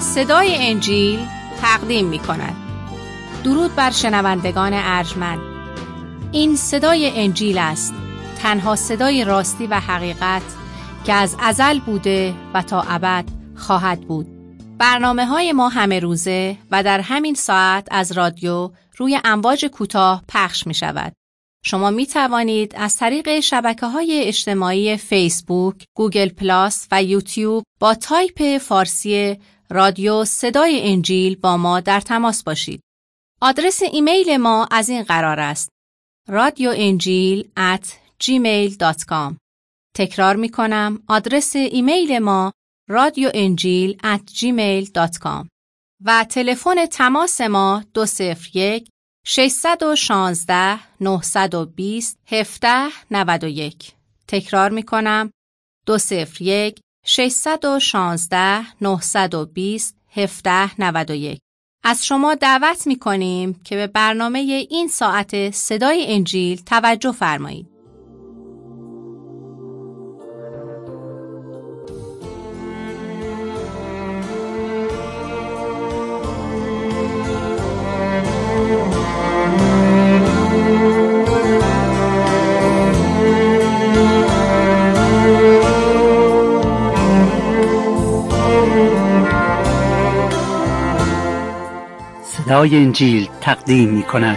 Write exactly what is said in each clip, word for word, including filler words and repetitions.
صدای انجیل تقدیم می کند. درود بر شنوندگان ارجمند. این صدای انجیل است، تنها صدای راستی و حقیقت که از ازل بوده و تا ابد خواهد بود. برنامه های ما همه روزه و در همین ساعت از رادیو روی امواج کوتاه پخش می شود. شما می توانید از طریق شبکه‌های اجتماعی فیسبوک، گوگل پلاس و یوتیوب با تایپ فارسی رادیو صدای انجیل با ما در تماس باشید. آدرس ایمیل ما از این قرار است: رادیو انجیل ات جیمیل دات کام. تکرار می کنم، آدرس ایمیل ما رادیو انجیل ات جیمیل دات کام و تلفن تماس ما دو صفر یک ششصد و شانزده نهصد و بیست هفده نود و یک. تکرار می کنم، دو صفر یک ششصد و شانزده نهصد و بیست هفده نود و یک. از شما دعوت می کنیم که به برنامه این ساعت صدای انجیل توجه فرمایید. صدای انجیل تقدیم می کند.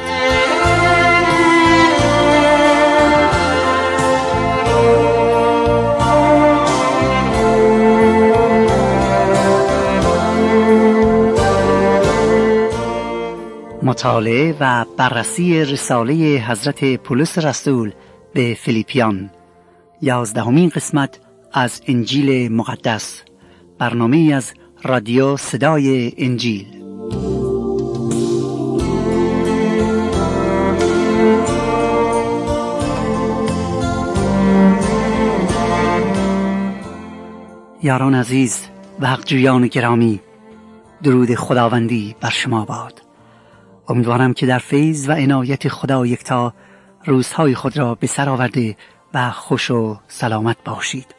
مطالعه و بررسی رساله حضرت پولس رسول به فیلیپیان، یازدهمین قسمت از انجیل مقدس، برنامه از رادیو صدای انجیل. یاران عزیز و حقجویان گرامی، درود خداوندی بر شما باد. امیدوارم که در فیض و عنایت خدا یکتا روزهای خود را به سر آورده و خوش و سلامت باشید.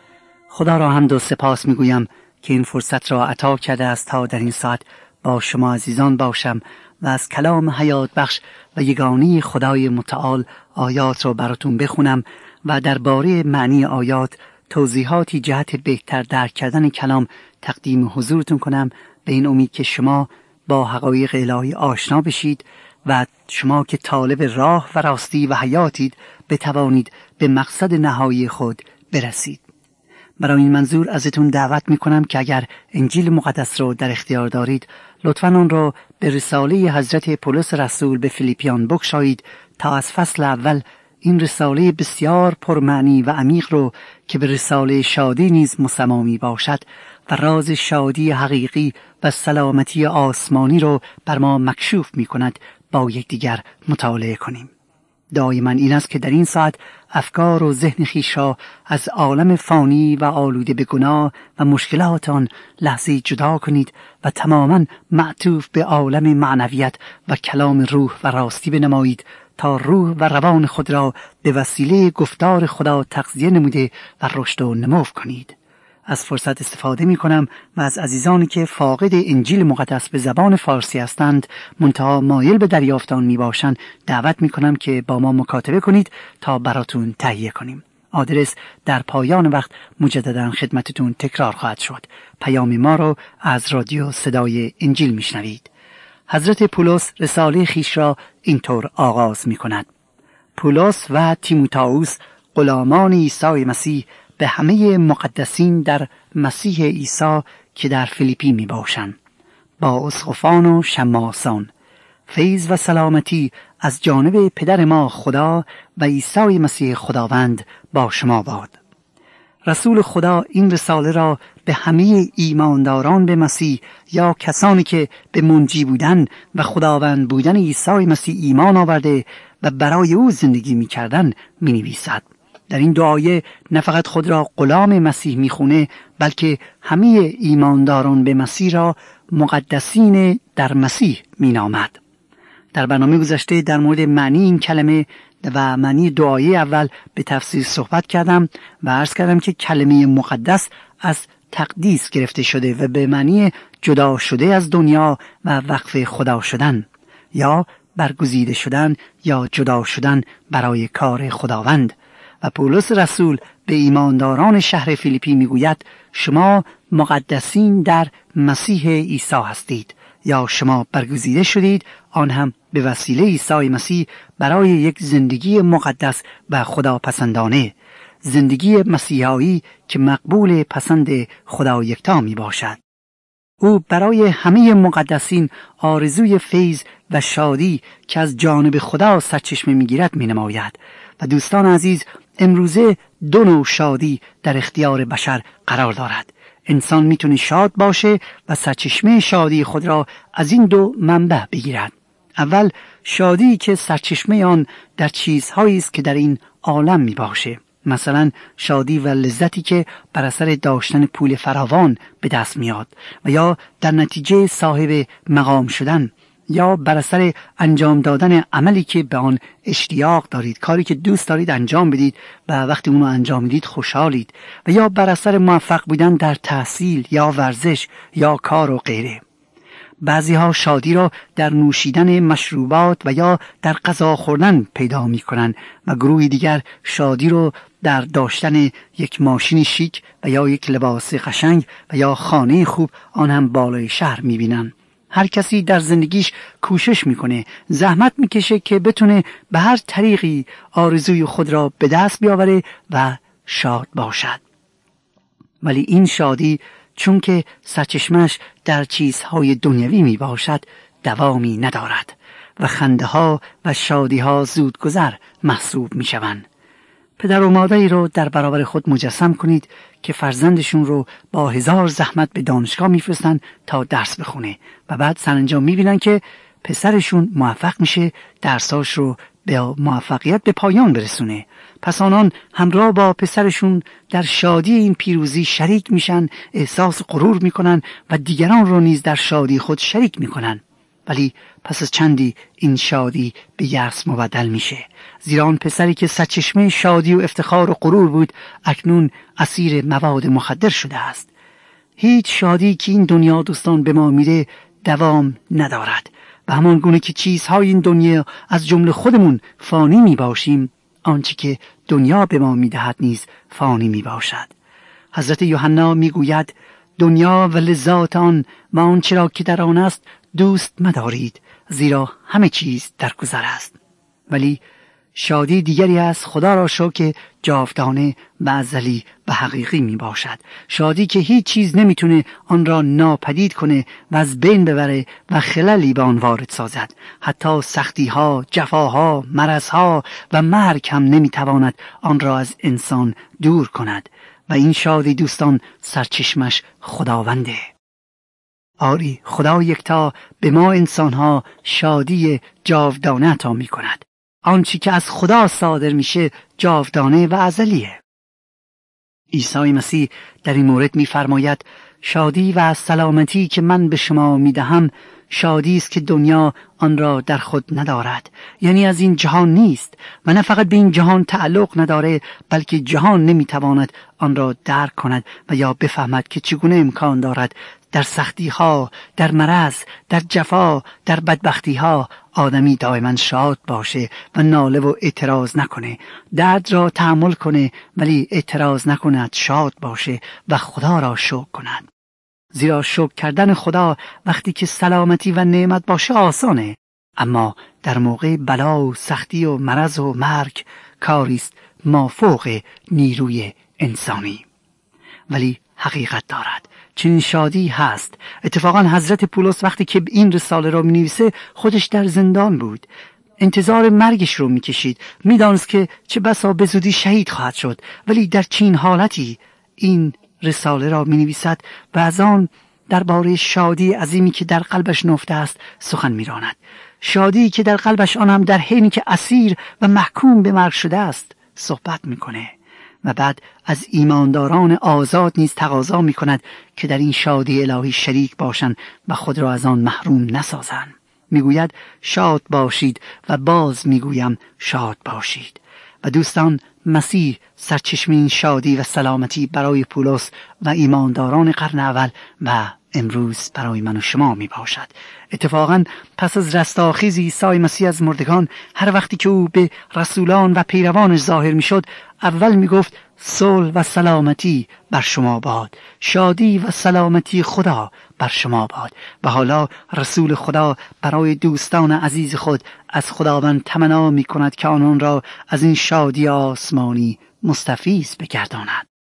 خدا را حمد و سپاس میگویم که این فرصت را عطا کرده است تا در این ساعت با شما عزیزان باشم و از کلام حیات بخش و یگانه خدای متعال آیات را براتون بخونم و درباره معنی آیات توضیحاتی جهت بهتر درک کردن کلام تقدیم حضورتون کنم، به این امید که شما با حقایق الهی آشنا بشید و شما که طالب راه و راستی و حیاتید بتوانید به مقصد نهایی خود برسید. برای این منظور ازتون دعوت میکنم که اگر انجیل مقدس رو در اختیار دارید، لطفاً آن را به رساله حضرت پولس رسول به فیلیپیان بگشایید تا از فصل اول این رساله بسیار پرمعنی و عمیق رو که به رساله شادی نیز مسمامی باشد و راز شادی حقیقی و سلامتی آسمانی رو بر ما مکشوف می کند با یکدیگر مطالعه کنیم. دایما این است که در این ساعت افکار و ذهن خویش را از عالم فانی و آلوده به گناه و مشکلات آن لحظه جدا کنید و تماما معطوف به عالم معنویت و کلام روح و راستی بنمایید تا روح و روان خود را به وسیله گفتار خدا تغذیه نموده و رشد و نمو کنید. از فرصت استفاده می کنم و از عزیزانی که فاقد انجیل مقدس به زبان فارسی هستند منتها مایل به دریافت آن می باشند دعوت می کنم که با ما مکاتبه کنید تا براتون تهیه کنیم. آدرس در پایان وقت مجددا خدمتتون تکرار خواهد شد. پیام ما رو از رادیو صدای انجیل می شنوید. حضرت پولس رساله خیش را اینطور آغاز می کند: پولس و تیموتائوس، غلامان عیسی مسیح، به همه مقدسین در مسیح عیسی که در فیلیپی می باشند، با اسقفان و شماسان، فیض و سلامتی از جانب پدر ما خدا و عیسی مسیح خداوند با شما باد. رسول خدا این رساله را به همه ایمانداران به مسیح یا کسانی که به منجی بودن و خداوند بودن عیسی مسیح ایمان آورده و برای او زندگی می کردن می نویسد. در این دعایه نه فقط خود را غلام مسیح می خونه، بلکه همه ایمانداران به مسیح را مقدسین در مسیح می نامد. در برنامه گذشته در مورد معنی این کلمه و معنی دعایه اول به تفصیل صحبت کردم و عرض کردم که کلمه مقدس از تقدیس گرفته شده و به معنی جدا شده از دنیا و وقف خدا شدن، یا برگزیده شدن یا جدا شدن برای کار خداوند. و پولس رسول به ایمانداران شهر فیلیپی میگوید شما مقدسین در مسیح عیسی هستید، یا شما برگزیده شدید، آن هم به وسیله عیسی مسیح برای یک زندگی مقدس و خداپسندانه، زندگی مسیحایی که مقبول پسند خدا یکتا می باشد. او برای همه مقدسین آرزوی فیض و شادی که از جانب خدا سرچشمه می گیرد می نماید. و دوستان عزیز، امروزه دو نوع شادی در اختیار بشر قرار دارد. انسان می تونه شاد باشه و سرچشمه شادی خود را از این دو منبع بگیرد. اول، شادی که سرچشمه آن در چیزهایی است که در این عالم می باشه، مثلا شادی و لذتی که بر اثر داشتن پول فراوان به دست میاد، و یا در نتیجه صاحب مقام شدن، یا بر اثر انجام دادن عملی که به آن اشتیاق دارید، کاری که دوست دارید انجام بدید و وقتی اونو انجام میدید خوشحالید، و یا بر اثر موفق بودن در تحصیل یا ورزش یا کار و غیره. بعضی ها شادی را در نوشیدن مشروبات و یا در غذا خوردن پیدا می کنند و گروهی دیگر شادی را در داشتن یک ماشین شیک و یا یک لباس قشنگ و یا خانه خوب، آن هم بالای شهر می بینن. هر کسی در زندگیش کوشش میکنه، زحمت میکشه که بتونه به هر طریقی آرزوی خود را به دست بیاوره و شاد باشد. ولی این شادی چون که سرچشمش در چیزهای دنیوی می باشد دوامی ندارد و خنده ها و شادی ها زودگذر محسوب می شوند. پدر و مادری رو در برابر خود مجسم کنید که فرزندشون رو با هزار زحمت به دانشگاه میفرستن تا درس بخونه و بعد سرانجام میبینن که پسرشون موفق میشه درساش رو به موفقیت به پایان برسونه. پس آنان همراه با پسرشون در شادی این پیروزی شریک میشن، احساس غرور میکنن و دیگران رو نیز در شادی خود شریک میکنن. ولی پس از چندی این شادی به یأس مبدل میشه، زیرا آن پسری که سرچشمه شادی و افتخار و غرور بود اکنون اسیر مواد مخدر شده است. هیچ شادی که این دنیا دوستان به ما میده دوام ندارد و همان گونه که چیزهای این دنیا از جمله خودمون فانی میباشیم، آنچه که دنیا به ما میدهد نیز فانی میباشد. حضرت یوحنا میگوید دنیا و لذات آن و آنچه را که در آن است دوست مدارید، زیرا همه چیز در گذر است. ولی شادی دیگری است، خدا را شکر، که جاودانه و ازلی و حقیقی می باشد. شادی که هیچ چیز نمیتونه آن را ناپدید کنه و از بین ببره و خللی به آن وارد سازد. حتی سختی ها، جفاها، مرض ها و مرگ هم نمیتواند آن را از انسان دور کند. و این شادی دوستان سرچشمش خداونده. آری، خدا یکتا به ما انسانها شادی جاودانه عطا می کند. آنچه که از خدا صادر میشه جاودانه و ازلیه. عیسی مسیح در این مورد می‌فرماید شادی و سلامتی که من به شما میدهم شادی است که دنیا آن را در خود ندارد، یعنی از این جهان نیست و نه فقط به این جهان تعلق نداره، بلکه جهان نمیتواند آن را درک کند و یا بفهمد که چگونه امکان دارد در سختی ها، در مرض، در جفا، در بدبختی ها آدمی دائما شاد باشه و ناله و اعتراض نکنه، درد را تحمل کنه ولی اعتراض نکند، شاد باشه و خدا را شکر کند. زیرا شکر کردن خدا وقتی که سلامتی و نعمت باشه آسانه، اما در موقع بلا و سختی و مرض و مرگ کاریست مافوق نیروی انسانی. ولی حقیقت دارد، چنین شادی هست. اتفاقا حضرت پولس وقتی که این رساله را می نویسه خودش در زندان بود، انتظار مرگش رو می کشید، می دانست که چه بسا به زودی شهید خواهد شد، ولی در چین حالتی این رساله را می نویسد و از آن درباره شادی عظیمی که در قلبش نهفته است سخن می راند. شادی که در قلبش آن هم در حینی که اسیر و محکوم به مرگ شده است صحبت می کنه و بعد از ایمانداران آزاد نیز تقاضا می کند که در این شادی الهی شریک باشند و خود را از آن محروم نسازند. می گوید شاد باشید و باز می گویم شاد باشید. و دوستان مسیح سرچشمه این شادی و سلامتی برای پولس و ایمانداران قرن اول و امروز برای من و شما می باشد. اتفاقا پس از رستاخیز عیسی مسیح از مردگان، هر وقتی که او به رسولان و پیروانش ظاهر می شد، اول می گفت صلح و سلامتی بر شما باد، شادی و سلامتی خدا بر شما باد. و حالا رسول خدا برای دوستان عزیز خود از خداوند تمنا می کند که آنان را از این شادی آسمانی مستفیض بگرداند.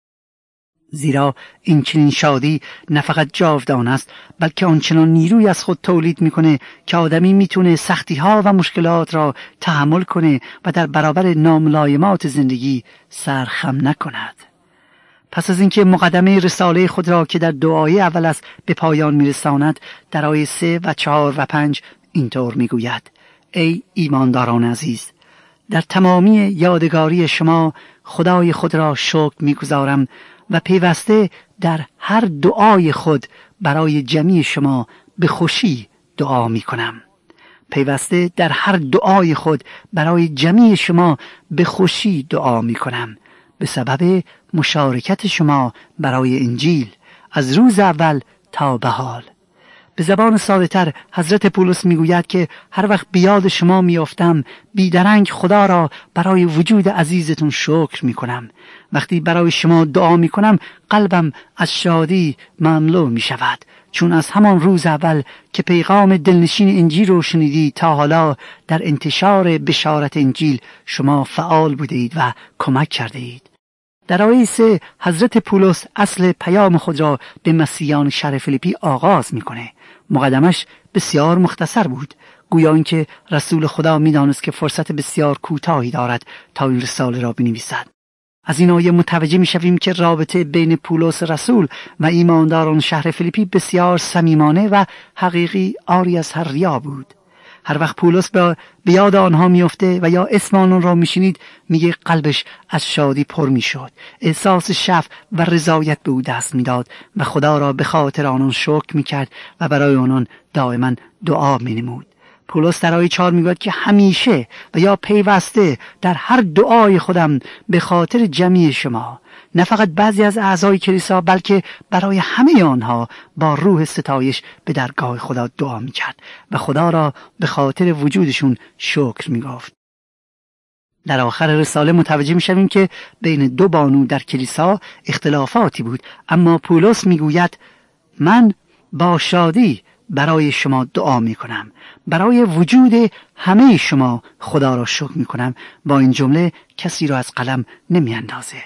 زیرا این چنین شادی نه فقط جاودان است، بلکه آنچنان نیروی از خود تولید میکنه که آدمی میتونه سختی ها و مشکلات را تحمل کنه و در برابر ناملایمات زندگی سرخم نکند. پس از اینکه مقدمه رساله خود را که در دعای اول است به پایان میرساند، در آیه سه و چهار و پنج اینطور میگوید: ای ایمانداران عزیز، در تمامی یادگاری شما خدای خود را شکر میگزارم و پیوسته در هر دعای خود برای جمعی شما به خوشی دعا می کنم. پیوسته در هر دعای خود برای جمعی شما به خوشی دعا می کنم به سبب مشارکت شما برای انجیل از روز اول تا به حال. به زبان ساده تر حضرت پولس میگوید که هر وقت بیاد شما میافتم بیدرنگ خدا را برای وجود عزیزتون شکر میکنم. وقتی برای شما دعا میکنم قلبم از شادی مملو میشود، چون از همان روز اول که پیغام دلنشین انجیل رو شنیدید تا حالا در انتشار بشارت انجیل شما فعال بودید و کمک کرده اید. در آیه سه حضرت پولس اصل پیام خود را به مسیحیان شهر فیلیپی آغاز میکنه. مقدمش بسیار مختصر بود، گویا اینکه رسول خدا میدانست که فرصت بسیار کوتاهی دارد تا این رساله را بنویسد. از این آیه متوجه میشویم که رابطه بین پولس رسول و ایمانداران شهر فیلیپی بسیار صمیمانه و حقیقی، عاری از هر ریا بود. هر وقت پولس به یاد آنها میفته و یا اسم آنان را میشنید، میگه قلبش از شادی پر میشد، احساس شفق و رضایت به او دست میداد و خدا را به خاطر آنان شکر میکرد و برای آنان دائما دعا مینمود. پولس در آیه چهار میگوید که همیشه و یا پیوسته در هر دعای خودم به خاطر جمعی شما، نه فقط بعضی از اعضای کلیسا بلکه برای همه آنها با روح ستایش به درگاه خدا دعا میکرد و خدا را به خاطر وجودشون شکر میگفت. در آخر رساله متوجه میشویم که بین دو بانو در کلیسا اختلافاتی بود، اما پولس میگوید من با شادی برای شما دعا میکنم، برای وجود همه شما خدا را شکر میکنم. با این جمله کسی را از قلم نمیاندازه.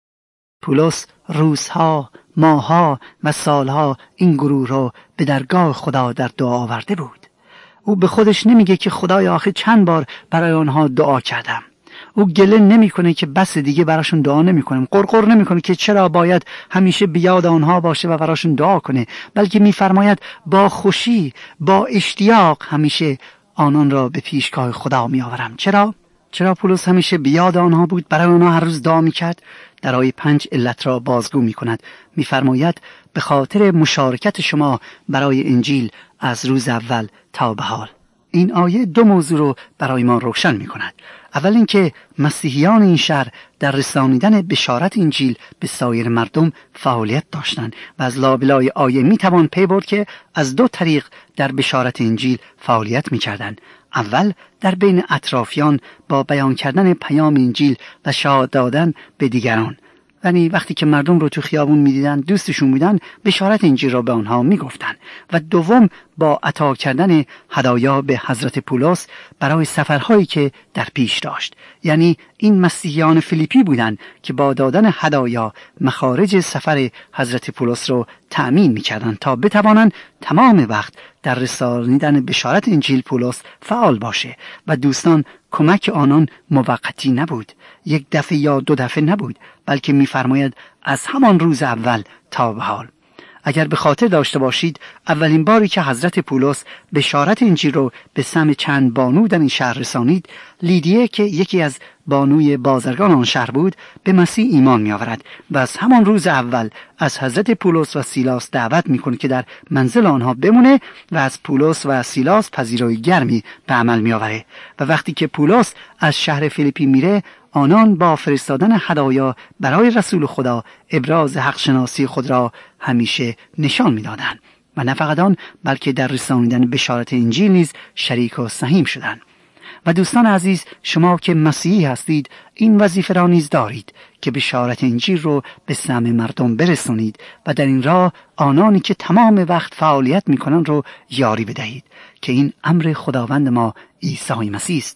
پولس روزها، ماهها و سالها این گروه را به درگاه خدا در دعا آورده بود. او به خودش نمیگه که خدای آخه چند بار برای آنها دعا کردم. او گله نمیکنه که بس دیگه براشون دعا نمیکنم، قرقر نمیکنه که چرا باید همیشه بیاد آنها باشه و براشون دعا کنه، بلکه میفرماید با خوشی، با اشتیاق همیشه آنان را به پیشگاه خدا میآورم. چرا؟ چرا پولس همیشه بیاد آنها بود، برای آنها هر روز دعا میکرد؟ در آیه پنج علت را بازگو میکند. میفرماید به خاطر مشارکت شما برای انجیل از روز اول تا به حال. این آیه دو موضوع رو برای ما روشن میکند. اول اینکه مسیحیان این شهر در رسانیدن بشارت انجیل به سایر مردم فعالیت داشتند و از لابلای آیه میتوان پی برد که از دو طریق در بشارت انجیل فعالیت میکردند. اول در بین اطرافیان با بیان کردن پیام انجیل و شهادت دادن به دیگران، یعنی وقتی که مردم رو تو خیابون میدیدن، دوستشون بودن، بشارت انجیل را به آنها میگفتن. و دوم با عطا کردن هدایا به حضرت پولس برای سفرهایی که در پیش داشت. یعنی این مسیحیان فیلیپی بودند که با دادن هدایا مخارج سفر حضرت پولس رو تأمین میکردن تا بتوانند تمام وقت در رسانیدن بشارت انجیل پولس فعال باشه. و دوستان، کمک آنان موقتی نبود، یک دفعه یا دو دفعه نبود، بلکه می‌فرماید از همان روز اول تا به حال. اگر به خاطر داشته باشید، اولین باری که حضرت پولس بشارت انجیل رو به سمع چند بانو در این شهر رسانید، لیدیه که یکی از بانوی بازرگان آن شهر بود به مسیح ایمان می آورد و از همان روز اول از حضرت پولس و سیلاس دعوت میکنه که در منزل آنها بمونه و از پولس و سیلاس پذیرایی گرمی به عمل می آوره. و وقتی که پولس از شهر فیلیپی میره، آنان با فرستادن هدایا برای رسول خدا ابراز حق شناسی خود را همیشه نشان می‌دادند و نه فقط آن بلکه در رسانیدن بشارت انجیل نیز شریک و سهیم شدند. و دوستان عزیز، شما که مسیحی هستید این وظیفه را نیز دارید که بشارت انجیل رو به سمع مردم برسونید و در این راه آنانی که تمام وقت فعالیت می‌کنند رو یاری بدهید که این امر خداوند ما عیسی مسیح است.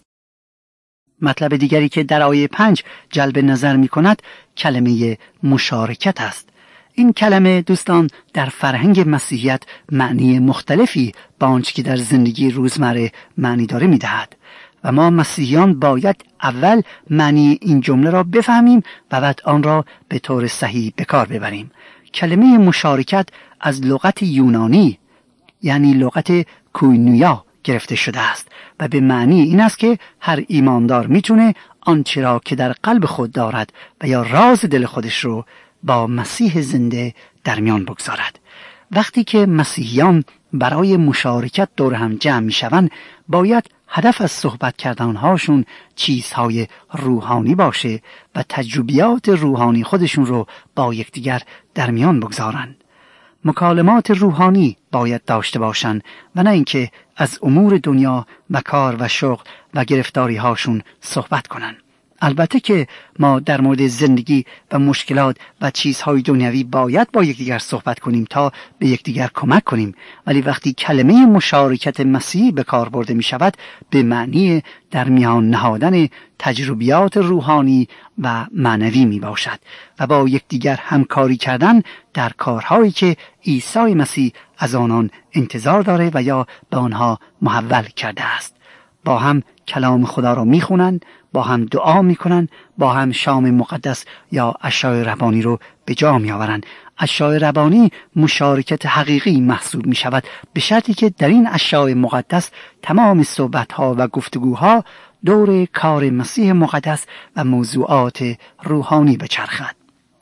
مطلب دیگری که در آیه پنج جلب نظر می‌کند کلمه مشارکت است. این کلمه دوستان در فرهنگ مسیحیت معنی مختلفی با آنچه که در زندگی روزمره معنی داره می‌دهد و ما مسیحیان باید اول معنی این جمله را بفهمیم و بعد آن را به طور صحیح به کار ببریم. کلمه مشارکت از لغت یونانی یعنی لغت کوینویا گرفته شده است و به معنی این است که هر ایماندار میتونه آنچه را که در قلب خود دارد و یا راز دل خودش رو با مسیح زنده در میان بگذارد. وقتی که مسیحیان برای مشارکت دور هم جمع میشوند باید هدف از صحبت کردنهاشون چیزهای روحانی باشه و تجربیات روحانی خودشون رو با یکدیگر در میان بگذارن. مکالمات روحانی باید داشته باشن و نه اینکه از امور دنیا و کار و شغل و گرفتاری هاشون صحبت کنن. البته که ما در مورد زندگی و مشکلات و چیزهای دنیوی باید با یکدیگر صحبت کنیم تا به یکدیگر کمک کنیم، ولی وقتی کلمه مشارکت مسیحی به کار برده می شود به معنی در میان نهادن تجربیات روحانی و معنوی می باشد و با یکدیگر همکاری کردن در کارهایی که عیسی مسیح از آنان انتظار داره و یا به آنها محول کرده است. با هم کلام خدا را می خونن، با هم دعا میکنن، با هم شام مقدس یا عشای ربانی رو به جا می آورن. عشای ربانی مشارکت حقیقی محسوب می شود به شرطی که در این عشای مقدس تمام صحبت‌ها و گفتگوها دور کار مسیح مقدس و موضوعات روحانی بچرخد.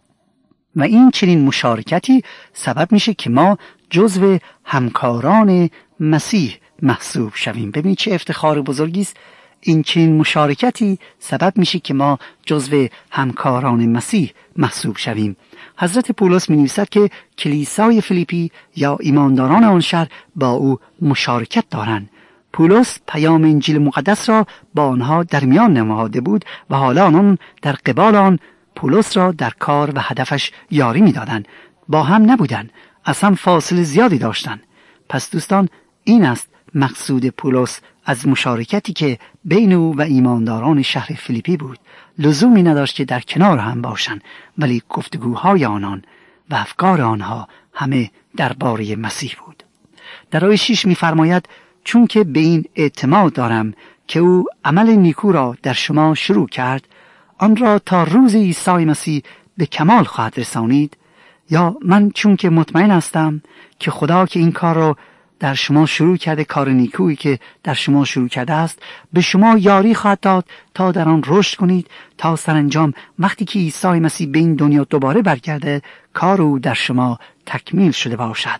و این چنین مشارکتی سبب میشه که ما جزو همکاران مسیح محسوب شویم. ببینید چه افتخار بزرگی است. این چنین مشارکتی سبب میشه که ما جزو همکاران مسیح محسوب شویم. حضرت پولس می نویسد که کلیسای فیلیپی یا ایمانداران آن شهر با او مشارکت دارند. پولس پیام انجیل مقدس را با آنها در میان نهاده بود و حالا آنان در قبال آن پولس را در کار و هدفش یاری می دادن. با هم نبودن، اصلا فاصله زیادی داشتن. پس دوستان این است مقصود پولس از مشارکتی که بین او و ایمانداران شهر فیلیپی بود. لزومی نداشت که در کنار هم باشند، ولی گفتگوهای آنان و افکار آنها همه درباره مسیح بود. در آیه شش می‌فرماید چون که به این اعتماد دارم که او عمل نیکو را در شما شروع کرد آن را تا روز عیسی مسیح به کمال خواهد رسانید. یا من چون که مطمئن هستم که خدا که این کار را در شما شروع کرده، کار نیکویی که در شما شروع کرده است، به شما یاری خواهد داد تا در آن رشد کنید تا سرانجام وقتی که عیسی مسیح به این دنیا دوباره برگرده کار او در شما تکمیل شده باشد.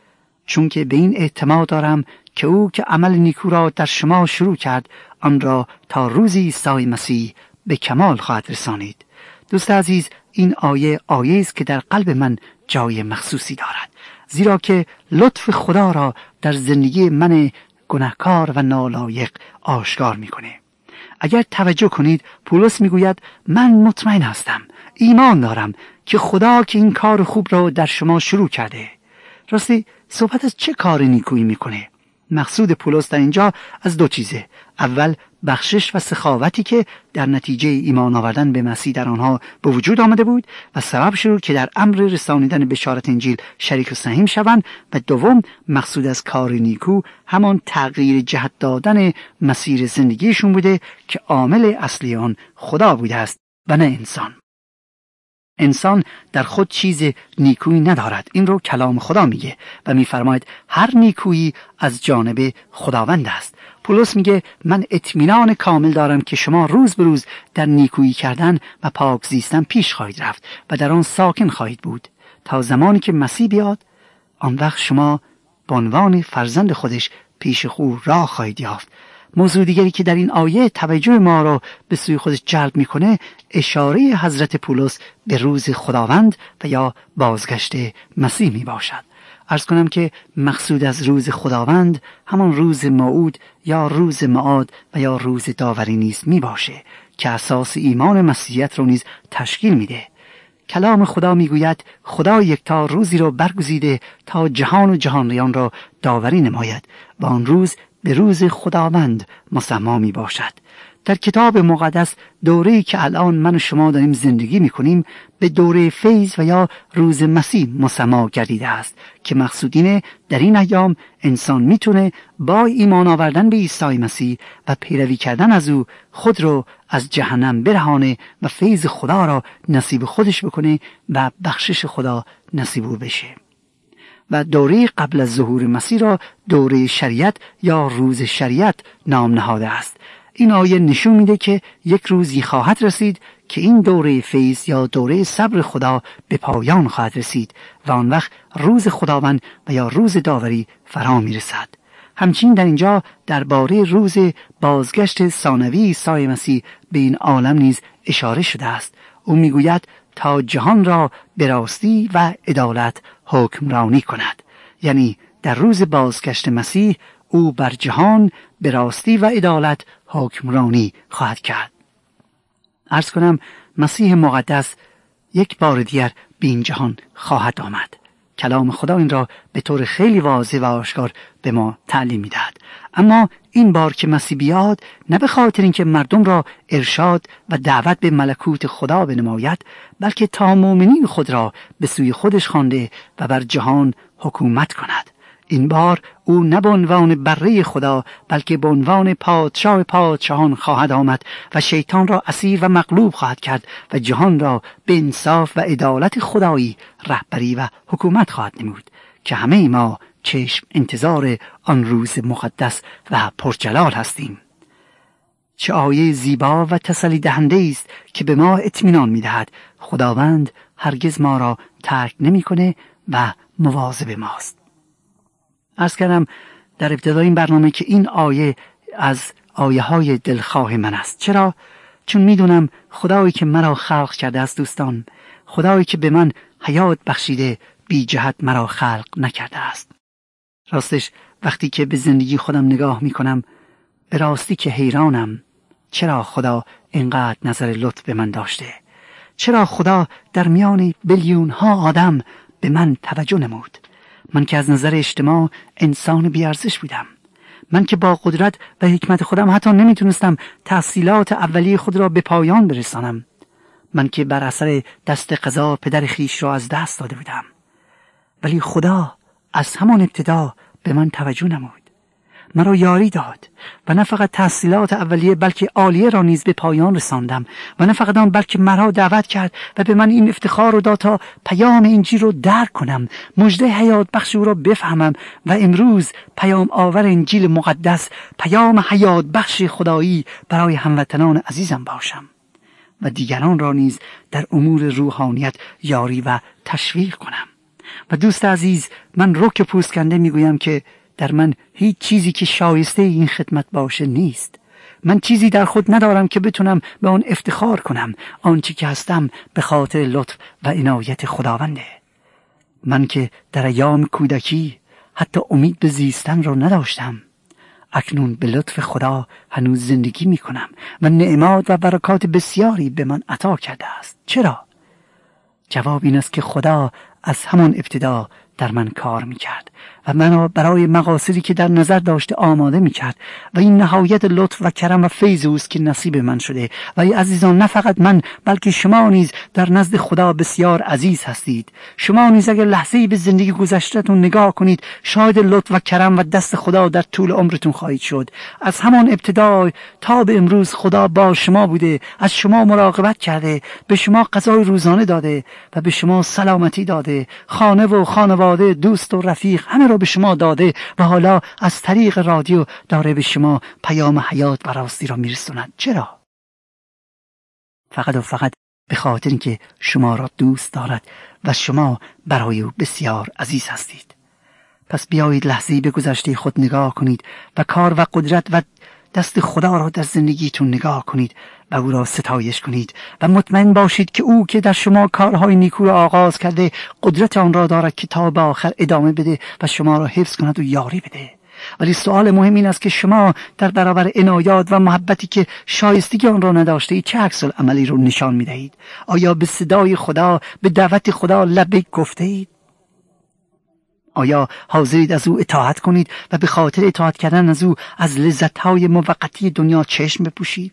چون که به این اعتماد دارم که او که عمل نیکو را در شما شروع کرد آن را تا روز عیسی مسیح به کمال خواهد رسانید. دوست عزیز، این آیه آیه است که در قلب من جای مخصوصی دارد، زیرا که لطف خدا را در زندگی من گناهکار و نالایق آشکار میکنه. اگر توجه کنید پولس میگوید من مطمئن هستم، ایمان دارم که خدا که این کار خوب را در شما شروع کرده. راستی صحبت از چه کار نیکویی میکنه؟ مقصود پولس در اینجا از دو چیزه. اول بخشش و سخاوتی که در نتیجه ایمان آوردن به مسیح در آنها به وجود آمده بود و سبب شد که در امر رسانیدن بشارت انجیل شریک و سهیم شوند. و دوم مقصود از کار نیکو همان تغییر جهت دادن مسیر زندگیشون بوده که عامل اصلی آن خدا بوده است و نه انسان. انسان در خود چیز نیکویی ندارد. این رو کلام خدا میگه و میفرماید هر نیکویی از جانب خداوند است. پولس میگه من اطمینان کامل دارم که شما روز به روز در نیکویی کردن و پاک زیستن پیش خواهید رفت و در آن ساکن خواهید بود تا زمانی که مسیح بیاد. آن وقت شما به عنوان فرزند خودش پیش خود راه خواهید یافت. موضوع دیگری که در این آیه توجه ما را به سوی خودش جلب میکنه اشاره حضرت پولس به روز خداوند و یا بازگشت مسیح می باشد. عرض کنم که مقصود از روز خداوند همان روز موعود یا روز معاد و یا روز داوری نیز می باشه که اساس ایمان مسیحیت رو نیز تشکیل میده. کلام خدا میگوید خدا یکتا روزی را برگزیده تا جهان و جهانیان را داوری نماید و آن روز به روز خداوند مسمی می باشد. در کتاب مقدس دوره‌ای که الان من و شما داریم زندگی میکنیم به دوره فیض و یا روز مسیح مسمی گردیده است که مقصود اینه در این ایام انسان میتونه با ایمان آوردن به عیسی مسیح و پیروی کردن از او خود رو از جهنم برهانه و فیض خدا را نصیب خودش بکنه و بخشش خدا نصیب او بشه. و دوره قبل از ظهور مسیح را دوره شریعت یا روز شریعت نام نهاده است. این آیه نشون میده که یک روزی خواهد رسید که این دوره فیض یا دوره صبر خدا به پایان خواهد رسید و آن وقت روز خداوند و یا روز داوری فرا میرسد. همچنین در اینجا درباره روز بازگشت ثانوی عیسی مسیح به این عالم نیز اشاره شده است. او میگوید تا جهان را به راستی و عدالت حکمرانی کند. یعنی در روز بازگشت مسیح او بر جهان به راستی و عدالت حکمرانی خواهد کرد. عرض کنم مسیح مقدس یک بار دیگر به این جهان خواهد آمد. کلام خدا این را به طور خیلی واضح و آشکار به ما تعلیم می‌دهد. اما این بار که مسیح بیاد نه به خاطر اینکه مردم را ارشاد و دعوت به ملکوت خدا بنماید، بلکه تا مؤمنین خود را به سوی خودش خوانده و بر جهان حکومت کند. این بار او نه به عنوان بره خدا بلکه به عنوان پادشاه پادشاهان خواهد آمد و شیطان را اسیر و مغلوب خواهد کرد و جهان را به انصاف و عدالت خدایی رهبری و حکومت خواهد نمود که همه ما چشم انتظار آن روز مقدس و پرجلال هستیم. چه آیه زیبا و تسلی دهنده است که به ما اطمینان می‌دهد خداوند هرگز ما را ترک نمی‌کنه و مواظب ماست. عرض کردم در ابتدای این برنامه که این آیه از آیه های دلخواه من است. چرا؟ چون میدونم خدایی که مرا خلق کرده است دوستان، خدایی که به من حیات بخشیده بی جهت مرا خلق نکرده است. راستش وقتی که به زندگی خودم نگاه میکنم به راستی که حیرانم چرا خدا اینقدر نظر لطف به من داشته؟ چرا خدا در میان بیلیون ها آدم به من توجه نمود؟ من که از نظر اجتماع انسان بیارزش بودم، من که با قدرت و حکمت خودم حتی نمیتونستم تحصیلات اولیه خود را به پایان برسانم، من که بر اثر دست قضا پدر خیش را از دست داده بودم، ولی خدا از همان ابتدا به من توجه نمود، مرا یاری داد و نه فقط تحصیلات اولیه بلکه عالیه را نیز به پایان رساندم و نه فقط آن بلکه مرا دعوت کرد و به من این افتخار را داد تا پیام انجیل را درک کنم، مژده حیات بخش او را بفهمم و امروز پیام آور انجیل مقدس، پیام حیات بخش خدایی برای هموطنان عزیزم باشم و دیگران را نیز در امور روحانیت یاری و تشویق کنم. و دوست عزیز، من رک پوست کنده میگویم که در من هیچ چیزی که شایسته این خدمت باشه نیست. من چیزی در خود ندارم که بتونم به آن افتخار کنم. آنچه که هستم به خاطر لطف و عنایت خداونده. من که در ایام کودکی حتی امید به زیستن را نداشتم، اکنون به لطف خدا هنوز زندگی می کنم و نعمات و برکات بسیاری به من عطا کرده است. چرا؟ جواب این است که خدا از همان ابتدا در من کار میکرد و منو برای مقاصدی که در نظر داشته آماده میکرد و این نهایت لطف و کرم و فیض اوست که نصیب من شده. و ای عزیزان، نه فقط من بلکه شما نیز در نزد خدا بسیار عزیز هستید. شما نیز اگر لحظه‌ای به زندگی گذشته‌تون نگاه کنید شاهد لطف و کرم و دست خدا در طول عمرتون خواهید شد. از همان ابتدا تا به امروز خدا با شما بوده، از شما مراقبت کرده، به شما غذای روزانه داده و به شما سلامتی داده، خانه و خانواده، دوست و رفیق همه را به شما داده و حالا از طریق رادیو داره به شما پیام حیات و راستی را میرسوند. چرا؟ فقط و فقط به خاطر اینکه شما را دوست دارد و شما برای او بسیار عزیز هستید. پس بیایید لحظه‌ای به گذشته خود نگاه کنید و کار و قدرت و دست خدا را در زندگیتون نگاه کنید و او را ستایش کنید و مطمئن باشید که او که در شما کارهای نیکو را آغاز کرده قدرت آن را دارد که تا به آخر ادامه بده و شما را حفظ کند و یاری بده. ولی سوال مهم این است که شما در برابر عنایات و محبتی که شایستگی آن را نداشته اید چه عکس العملی رو نشان می‌دهید؟ آیا به صدای خدا، به دعوت خدا لبیک گفته اید؟ آیا حاضرید از او اطاعت کنید و به خاطر اطاعت کردن از او از لذت‌های موقتی دنیا چشم بپوشید؟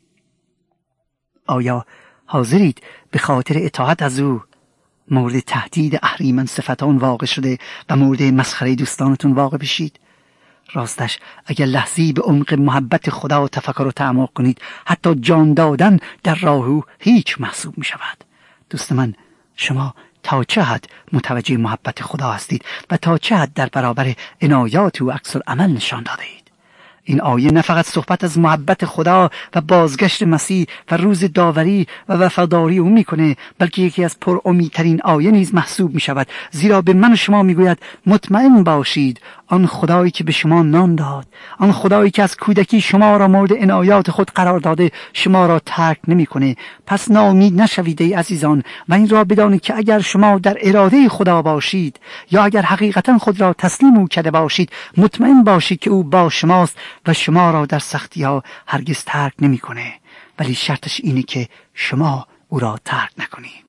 آیا حاضرید به خاطر اطاعت از او مورد تهدید اهریمن صفتان واقع شده و مورد مسخره دوستانتون واقع بشید؟ راستش اگر لحظی به عمق محبت خدا تفکر و تعمق کنید، حتی جان دادن در راه او هیچ محسوب می شود. دوست من، شما تا چه حد متوجه محبت خدا هستید و تا چه حد در برابر عنایات او عکس العمل نشان داده اید؟ این آیه نه فقط صحبت از محبت خدا و بازگشت مسیح و روز داوری و وفاداری او میکنه، بلکه یکی از پرامیدترین آیه نیز محسوب می شود، زیرا به من و شما میگوید مطمئن باشید آن خدایی که به شما نان داد، آن خدایی که از کودکی شما را مورد عنایات خود قرار داده، شما را ترک نمیکنه. پس ناامید نشوید ای عزیزان، و این را بدانید که اگر شما در اراده خدا باشید یا اگر حقیقتا خود را تسلیم او کرده باشید، مطمئن باشید که او با شماست و شما را در سختی ها هرگز ترک نمیکنه. ولی شرطش اینه که شما او را ترک نکنید.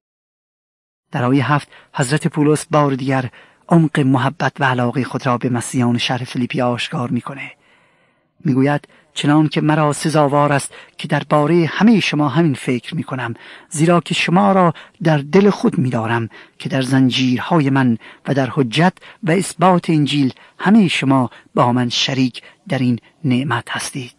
در آیه هفت حضرت پولس بار دیگر عمق محبت و علاقه خود را به مسیحیان شهر فیلیپی آشکار میکنه. میگوید چنان که مرا سزاوار است که درباره همه شما همین فکر میکنم، زیرا که شما را در دل خود میدارم که در زنجیرهای من و در حجت و اثبات انجیل همه شما با من شریک در این نعمت هستید.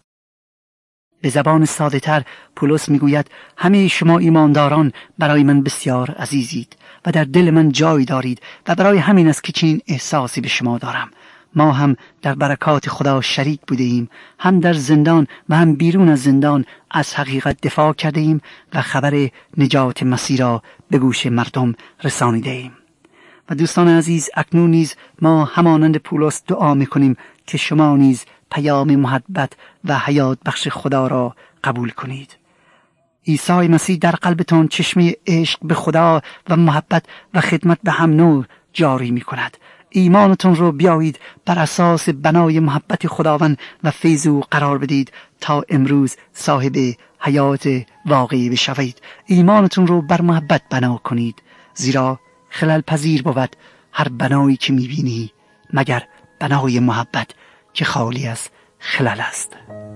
به زبان ساده تر پولس میگوید همه شما ایمانداران برای من بسیار عزیزید و در دل من جای دارید و برای همین است که چنین احساسی به شما دارم. ما هم در برکات خدا شریک بوده ایم، هم در زندان و هم بیرون از زندان از حقیقت دفاع کرده ایم و خبر نجات مسیح را به گوش مردم رسانیده ایم. و دوستان عزیز، اکنون نیز ما همانند پولس دعا میکنیم که شما نیز پیام محبت و حیات بخش خدا را قبول کنید. عیسی مسیح در قلبتان چشمه عشق به خدا و محبت و خدمت به هم نور جاری می کند. ایمانتون رو بیایید بر اساس بنای محبت خداوند و فیض او قرار بدید تا امروز صاحب حیات واقعی بشوید. ایمانتون رو بر محبت بنا کنید، زیرا خلل پذیر بود هر بنایی که می بینی مگر بنای محبت که خالی از خلل است.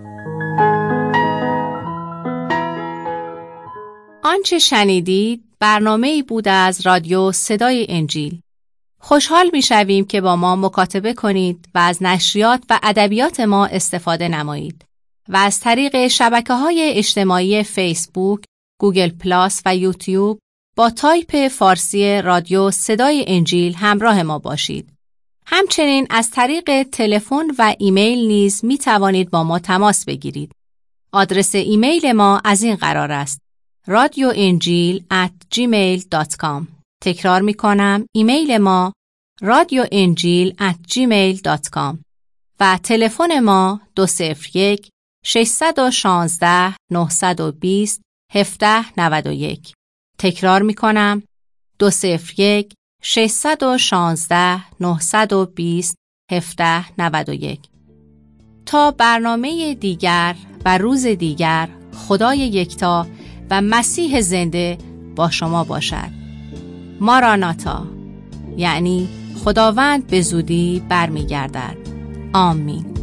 آنچه شنیدید برنامه‌ای بود از رادیو صدای انجیل. خوشحال می‌شویم که با ما مکاتبه کنید و از نشریات و ادبیات ما استفاده نمایید و از طریق شبکه‌های اجتماعی فیسبوک، گوگل پلاس و یوتیوب با تایپ فارسی رادیو صدای انجیل همراه ما باشید. همچنین از طریق تلفن و ایمیل نیز می توانید با ما تماس بگیرید. آدرس ایمیل ما از این قرار است: رادیو انجیل ات جیمیل دات کام. تکرار می کنم، ایمیل ما رادیو انجیل ات جیمیل دات کام و تلفن ما دو صفر یک شش یک شش نه دو صفر هفت نه یک. تکرار می کنم، دو صفر یک شش یک شش نه دو صفر هفت نه یک. تا برنامه دیگر و روز دیگر، خدای یکتا و مسیح زنده با شما باشد. ماراناتا، یعنی خداوند به زودی برمیگردد. آمین.